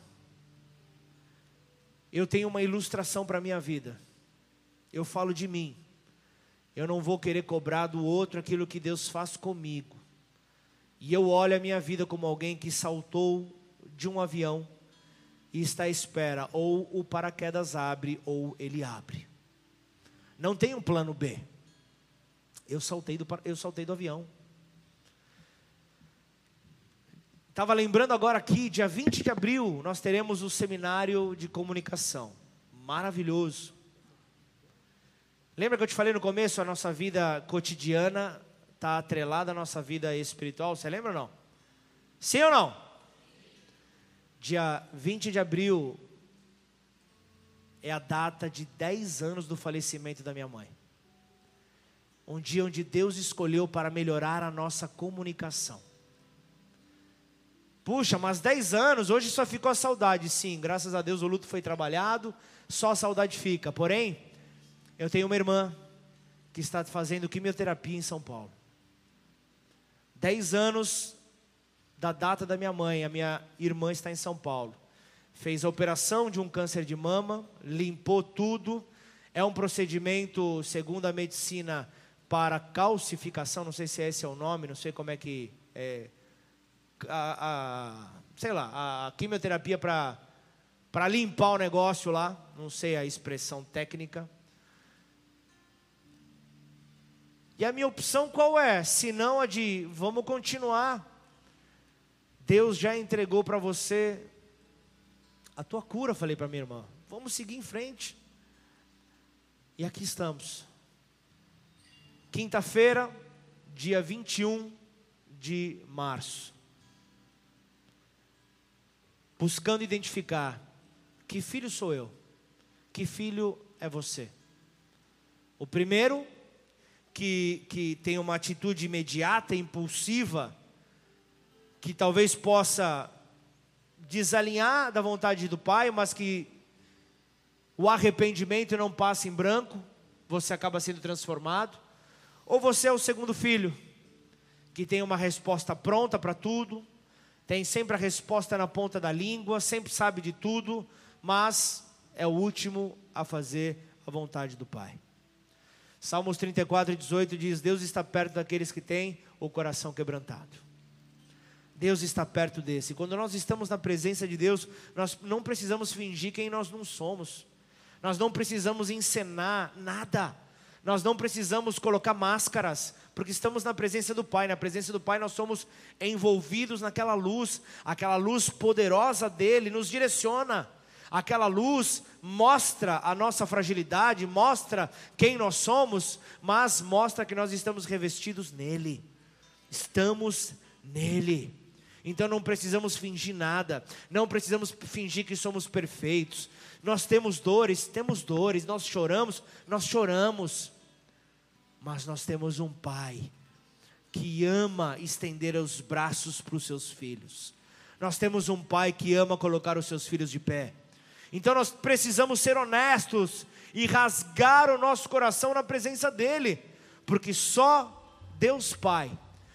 Eu tenho uma ilustração para a minha vida. Eu falo de mim. Eu não vou querer cobrar do outro aquilo que Deus faz comigo. E eu olho a minha vida como alguém que saltou de um avião e está à espera, ou o paraquedas abre, ou ele abre. Não tem um plano B. Eu saltei do avião. Estava lembrando agora aqui, dia 20 de abril, nós teremos o seminário de comunicação. Maravilhoso. Lembra que eu te falei no começo, a nossa vida cotidiana está atrelada à nossa vida espiritual? Você lembra ou não? Sim ou não? Dia 20 de abril é a data de 10 anos do falecimento da minha mãe. Um dia onde Deus escolheu para melhorar a nossa comunicação. Puxa, mas 10 anos, hoje só ficou a saudade. Sim, graças a Deus o luto foi trabalhado, só a saudade fica. Porém, eu tenho uma irmã que está fazendo quimioterapia em São Paulo. 10 anos da data da minha mãe, a minha irmã está em São Paulo. Fez a operação de um câncer de mama, limpou tudo. É um procedimento, segundo a medicina, para calcificação, não sei se esse é o nome, não sei como é que é. Sei lá, a quimioterapia para limpar o negócio lá, não sei a expressão técnica. E a minha opção qual é? Se não a de, vamos continuar. Deus já entregou para você a tua cura, falei para minha irmã. Vamos seguir em frente. E aqui estamos. Quinta-feira, dia 21 de março. Buscando identificar que filho sou eu, que filho é você. O primeiro, que tem uma atitude imediata, impulsiva, que talvez possa desalinhar da vontade do pai, mas que o arrependimento não passa em branco, você acaba sendo transformado. Ou você é o segundo filho, que tem uma resposta pronta para tudo, tem sempre a resposta na ponta da língua, sempre sabe de tudo, mas é o último a fazer a vontade do pai. Salmos 34:18 diz: Deus está perto daqueles que têm o coração quebrantado. Deus está perto desse. Quando nós estamos na presença de Deus, nós não precisamos fingir quem nós não somos. Nós não precisamos encenar nada. Nós não precisamos colocar máscaras, porque estamos na presença do Pai. Na presença do Pai nós somos envolvidos naquela luz. Aquela luz poderosa dele nos direciona. Aquela luz mostra a nossa fragilidade, mostra quem nós somos, mas mostra que nós estamos revestidos nele. Estamos nele. Então não precisamos fingir nada, não precisamos fingir que somos perfeitos. Nós temos dores, nós choramos, mas nós temos um Pai que ama estender os braços para os seus filhos. Nós temos um Pai que ama colocar os seus filhos de pé. Então nós precisamos ser honestos e rasgar o nosso coração na presença dEle, porque só Deus Pai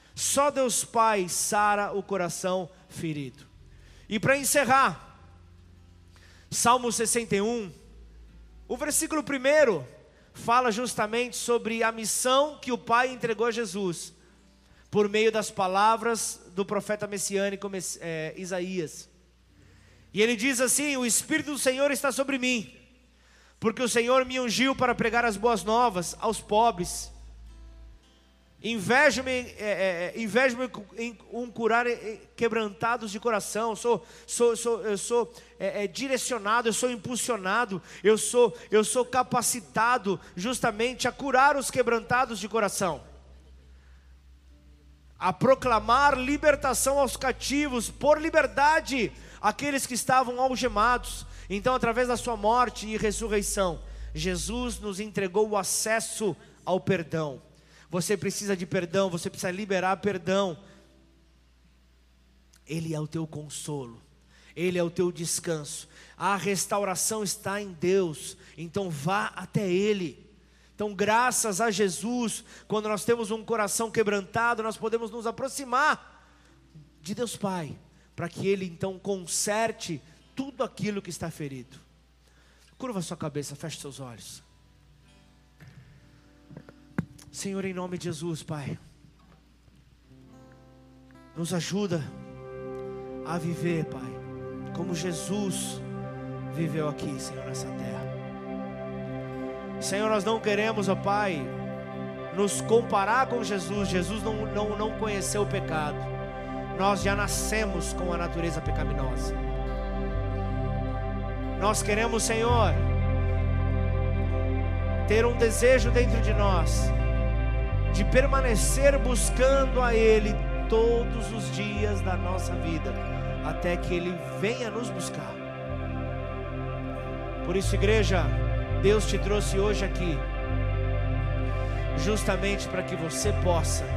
sara o coração ferido. E para encerrar, Salmo 61, o versículo 1 fala justamente sobre a missão que o Pai entregou a Jesus, por meio das palavras do profeta messiânico Isaías. E ele diz assim: o Espírito do Senhor está sobre mim, porque o Senhor me ungiu para pregar as boas novas aos pobres. Invejo-me em curar quebrantados de coração. Eu sou direcionado, eu sou impulsionado, eu sou capacitado justamente a curar os quebrantados de coração, a proclamar libertação aos cativos, por liberdade aqueles que estavam algemados. Então, através da sua morte e ressurreição, Jesus nos entregou o acesso ao perdão. Você precisa de perdão, você precisa liberar perdão. Ele é o teu consolo, Ele é o teu descanso. A restauração está em Deus, então vá até Ele. Então, graças a Jesus, quando nós temos um coração quebrantado, nós podemos nos aproximar de Deus Pai, para que Ele então conserte tudo aquilo que está ferido. Curva sua cabeça, feche seus olhos. Senhor, em nome de Jesus, Pai, nos ajuda a viver, Pai, como Jesus viveu aqui, Senhor, nessa terra. Senhor, nós não queremos, ó Pai, nos comparar com Jesus. Jesus não conheceu o pecado. Nós já nascemos com a natureza pecaminosa. Nós queremos, Senhor, ter um desejo dentro de nós de permanecer buscando a Ele todos os dias da nossa vida, até que Ele venha nos buscar. Por isso, igreja, Deus te trouxe hoje aqui justamente para que você possa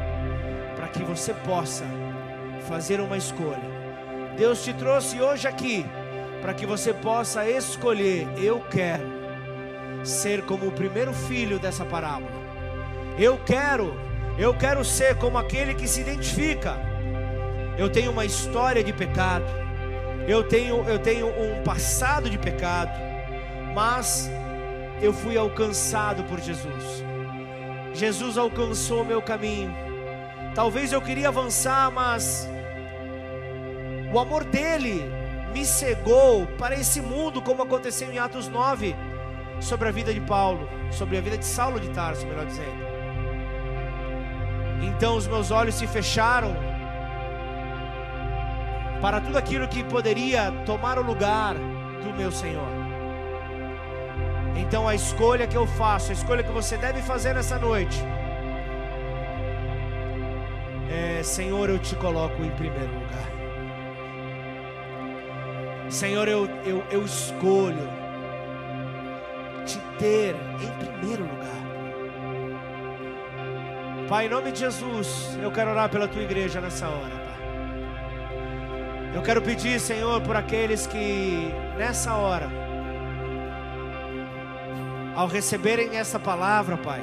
fazer uma escolha. Deus te trouxe hoje aqui para que você possa escolher: eu quero ser como o primeiro filho dessa parábola. Eu quero ser como aquele que se identifica. Eu tenho uma história de pecado, eu tenho um passado de pecado, mas eu fui alcançado por Jesus. Jesus alcançou meu caminho. Talvez eu queria avançar, mas o amor dele me cegou para esse mundo, como aconteceu em Atos 9, sobre a vida de Paulo, sobre a vida de Saulo de Tarso, melhor dizendo. Então os meus olhos se fecharam para tudo aquilo que poderia tomar o lugar do meu Senhor. Então a escolha que eu faço, a escolha que você deve fazer nessa noite é: Senhor, eu te coloco em primeiro lugar. Senhor, eu escolho te poder em primeiro lugar. Pai, em nome de Jesus, eu quero orar pela tua igreja nessa hora, Pai. Eu quero pedir, Senhor, por aqueles que nessa hora, ao receberem essa palavra, Pai,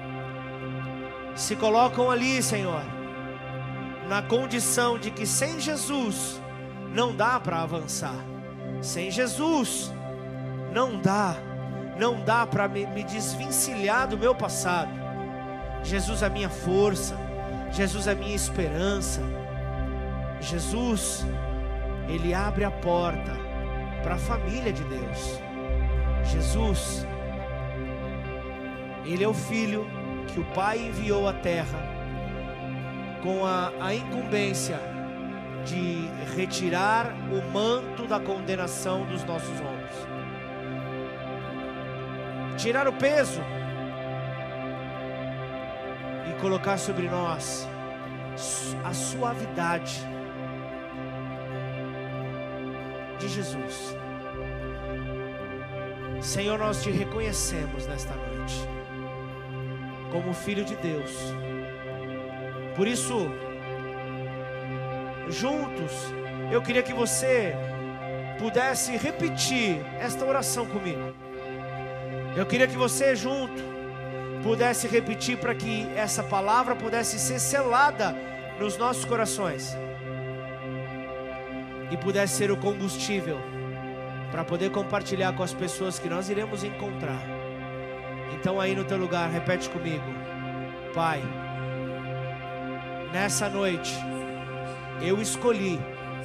se colocam ali, Senhor, na condição de que sem Jesus não dá para avançar. Sem Jesus não dá para me desvencilhar do meu passado. Jesus é a minha força, Jesus é a minha esperança. Jesus, Ele abre a porta para a família de Deus. Jesus, Ele é o Filho que o Pai enviou à terra com a incumbência de retirar o manto da condenação dos nossos ombros, tirar o peso e colocar sobre nós a suavidade de Jesus. Senhor, nós te reconhecemos nesta noite como Filho de Deus. Por isso, juntos, eu queria que você pudesse repetir esta oração comigo. Eu queria que você junto pudesse repetir para que essa palavra pudesse ser selada nos nossos corações e pudesse ser o combustível para poder compartilhar com as pessoas que nós iremos encontrar. Então aí no teu lugar, repete comigo: Pai, nessa noite eu escolhi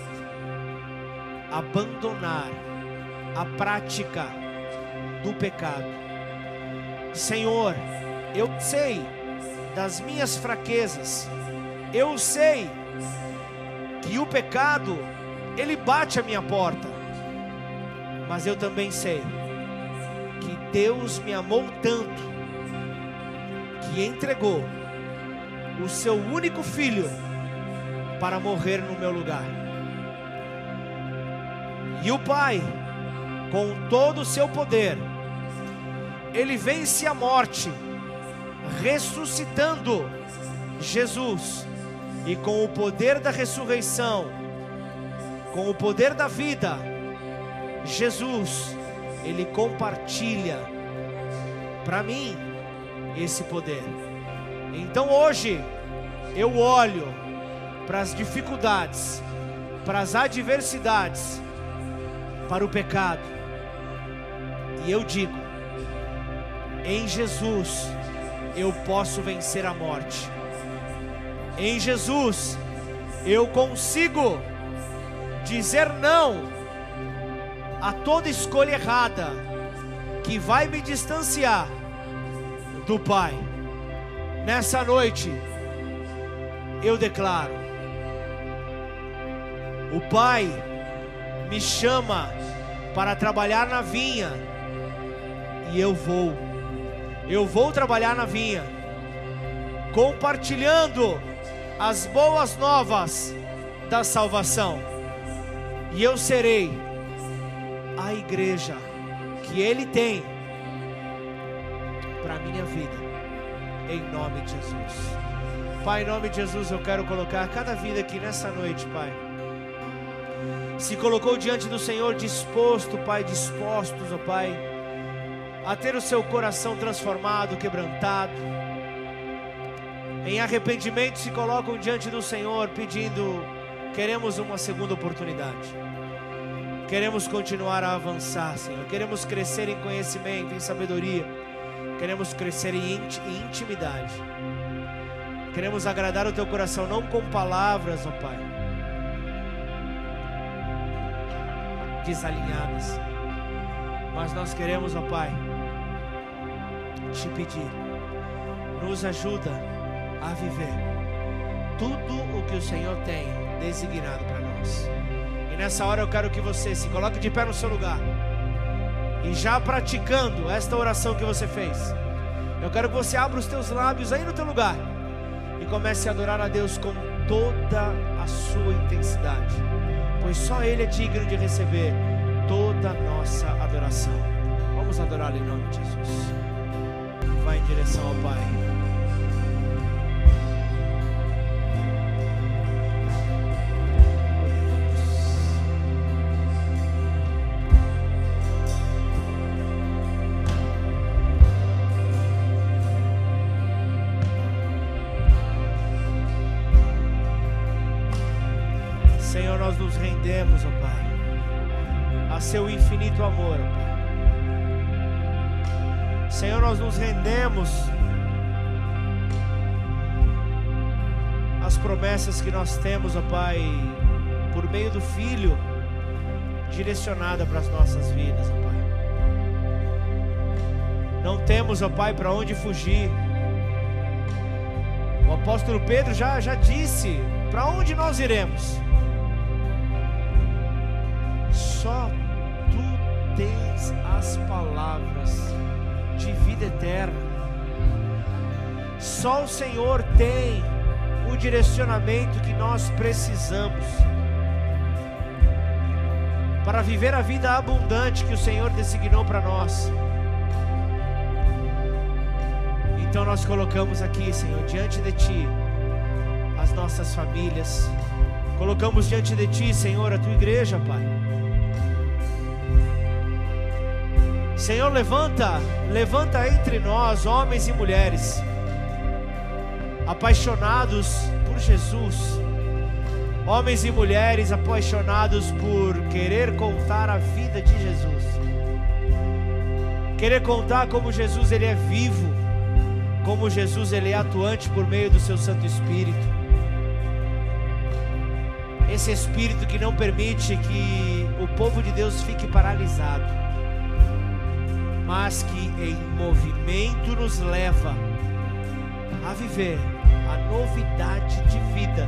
abandonar a prática do pecado. Senhor, eu sei das minhas fraquezas, eu sei que o pecado, ele bate a minha porta, mas eu também sei que Deus me amou tanto, que entregou o seu único filho para morrer no meu lugar. E o Pai, com todo o seu poder, Ele vence a morte, ressuscitando Jesus, e com o poder da ressurreição, com o poder da vida, Jesus, Ele compartilha para mim esse poder. Então hoje eu olho para as dificuldades, para as adversidades, para o pecado, e eu digo: em Jesus eu posso vencer a morte. Em Jesus eu consigo dizer não a toda escolha errada que vai me distanciar do Pai. Nessa noite eu declaro: o Pai me chama para trabalhar na vinha, e eu vou trabalhar na vinha, compartilhando as boas novas da salvação, e eu serei a igreja que Ele tem para a minha vida, em nome de Jesus. Pai, em nome de Jesus, eu quero colocar cada vida aqui nessa noite, Pai, se colocou diante do Senhor disposto, Pai, dispostos, ó Pai, a ter o seu coração transformado, quebrantado, em arrependimento se colocam diante do Senhor pedindo: queremos uma segunda oportunidade, queremos continuar a avançar, Senhor, queremos crescer em conhecimento, em sabedoria, queremos crescer em intimidade, queremos agradar o Teu coração, não com palavras, ó Pai, desalinhadas, mas nós queremos, ó Pai, te pedir: nos ajuda a viver tudo o que o Senhor tem designado para nós. E nessa hora eu quero que você se coloque de pé no seu lugar, e já praticando esta oração que você fez, eu quero que você abra os teus lábios aí no teu lugar e comece a adorar a Deus com toda a sua intensidade, pois só Ele é digno de receber toda a nossa adoração. Vamos Vamos adorá-lo em nome de Jesus. Vai em direção ao Pai. Senhor, nós nos rendemos, ó Pai, a seu infinito amor, ó Pai. Senhor, nós nos rendemos às promessas que nós temos, ó Pai, por meio do Filho, direcionada para as nossas vidas, ó Pai. Não temos, ó Pai, para onde fugir. O apóstolo Pedro já disse: para onde nós iremos? Só Tu tens as palavras de vida eterna. Só o Senhor tem o direcionamento que nós precisamos para viver a vida abundante que o Senhor designou para nós. Então nós colocamos aqui, Senhor, diante de Ti as nossas famílias, colocamos diante de Ti, Senhor, a Tua igreja, Pai. Senhor, levanta entre nós homens e mulheres apaixonados por Jesus, homens e mulheres apaixonados por querer contar a vida de Jesus, querer contar como Jesus ele é vivo, como Jesus ele é atuante por meio do seu Santo Espírito, esse Espírito que não permite que o povo de Deus fique paralisado, mas que em movimento nos leva a viver a novidade de vida.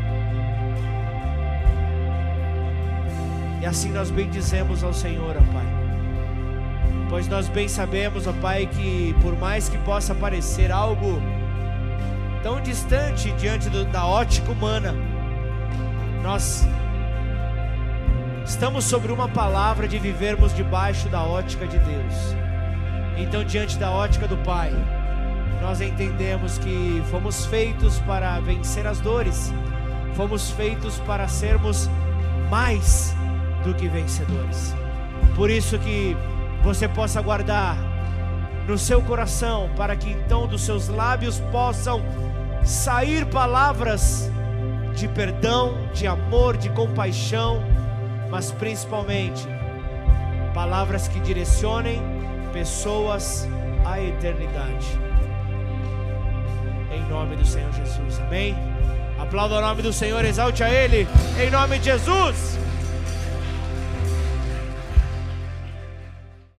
E assim nós bendizemos ao Senhor, ó Pai, pois nós bem sabemos, ó Pai, que por mais que possa parecer algo tão distante diante da ótica humana, nós estamos sobre uma palavra de vivermos debaixo da ótica de Deus. Então, diante da ótica do Pai, nós entendemos que fomos feitos para vencer as dores, fomos feitos para sermos mais do que vencedores. Por isso que você possa guardar no seu coração, para que então dos seus lábios possam sair palavras de perdão, de amor, de compaixão, mas principalmente palavras que direcionem pessoas à eternidade. Em nome do Senhor Jesus, amém? Aplauda o nome do Senhor, exalte a Ele, em nome de Jesus.